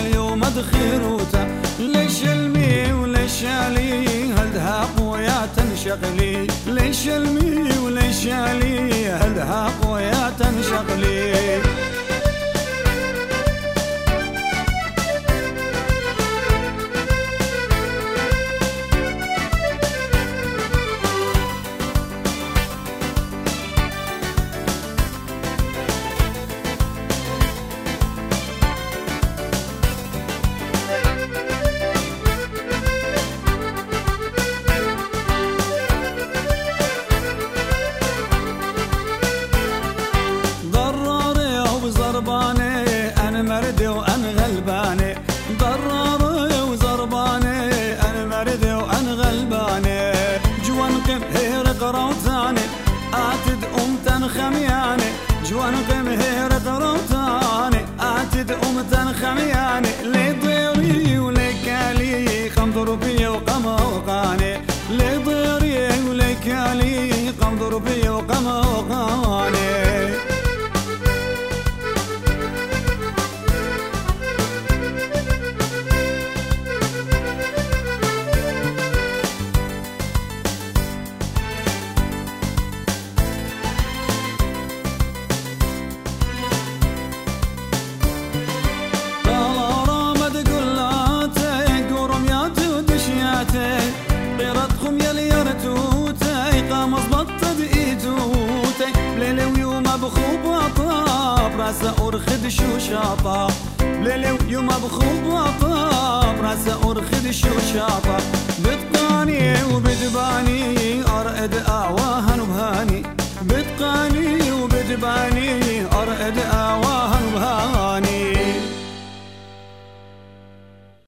اليوم ادخيروته ليش المي وليش علي هلها قويا تنشغلي ليش المي وليش علي هلها قويا تنشغلي أنا مردي وأنا غلباني ضراري وزرباني أنا مردي وأنا غلباني جوان قمهير قروتاني آتد أمتن خمياني جوان قمهير قروتاني آتد أمتن خمياني لي ضيري ولي كالي خمضر بي وقموقاني لي ضيري ولي كالي خمضر بي وقموقاني قيرتكم يا ليرتوتي قامص بطد ايتوتي بليلي ويوم بخوب وطاب راسه ارخد شو شاطا بليلي ويوم بخوب وطاب راسه ارخد شو شاطا بتقاني وبدباني ارقد